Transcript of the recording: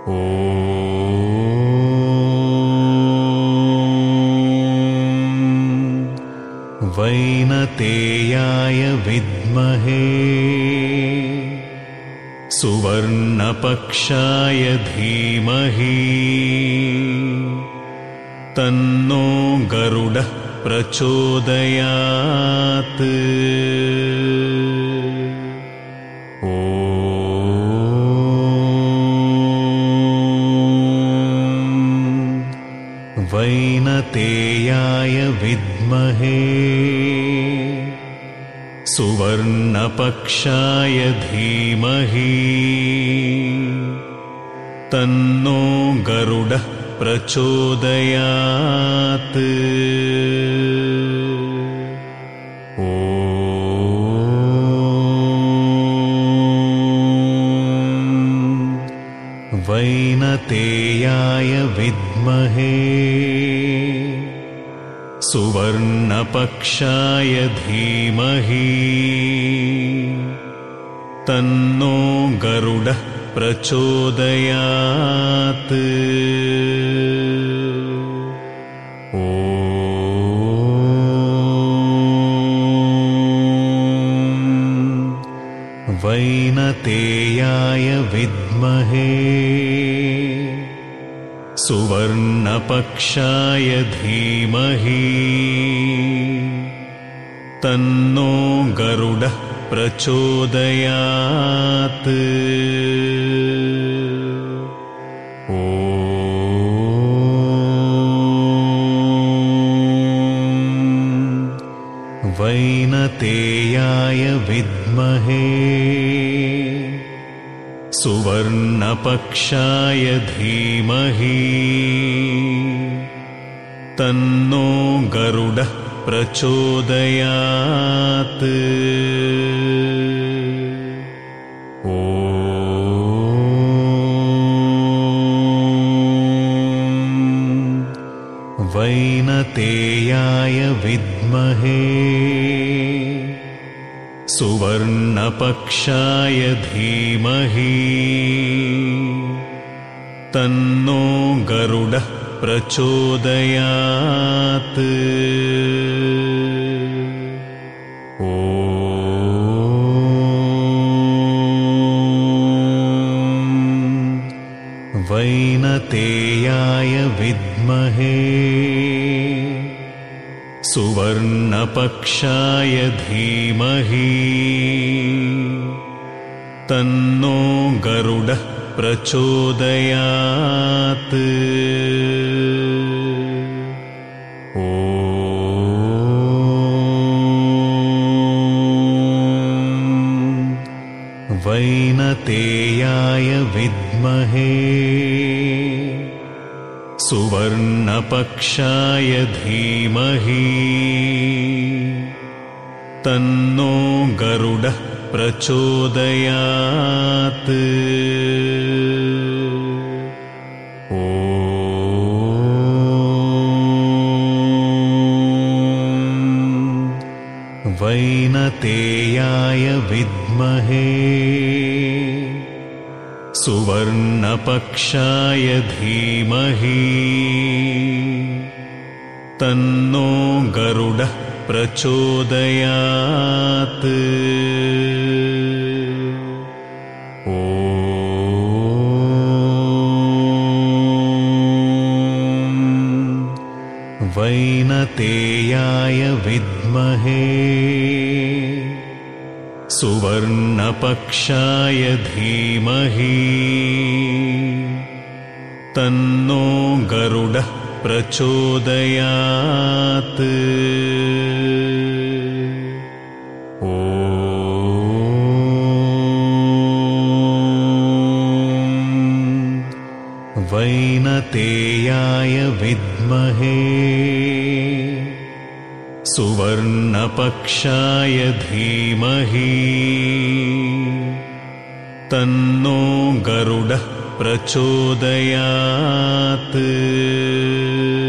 वैनतेयाय विद्महे सुवर्णपक्षाय धीमहि तन्नो गरुडः प्रचोदयात्। वैनतेयाय विद्महे सुवर्णपक्षाय धीमहि तन्नो गरुडः प्रचोदयात्। वैनतेयाय विद्महे सुवर्णपक्षाय धीमहि तन्नो गरुडः प्रचोदयात्। वैनतेयाय विद्महे सुवर्णपक्षाय धीमहि तन्नो गरुडः प्रचोदयात्। वैनतेयाय विद्महे सुवर्णपक्षाय धीमहि तन्नो गरुडः प्रचोदयात्। वैनतेयाय विद्महे सुवर्णपक्षाय धीमहि तन्नो गरुडः प्रचोदयात्। वैनतेयाय विद्महे सुवर्णपक्षाय धीमहि तन्नो गरुडः प्रचोदयात्। वैनतेयाय विद्महे सुवर्णपक्षाय धीमहि तन्नो गरुडः प्रचोदयात्। वैनतेयाय विद्महे सुवर्णपक्षाय धीमहि तन्नो गरुडः प्रचोदयात्। वैनतेयाय विद्महे सुवर्णपक्षाय धीमहि तन्नो गरुडः प्रचोदयात्। वैनतेयाय विद्महे सुवर्णपक्षाय धीमहि तन्नो गरुडः प्रचोदयात्।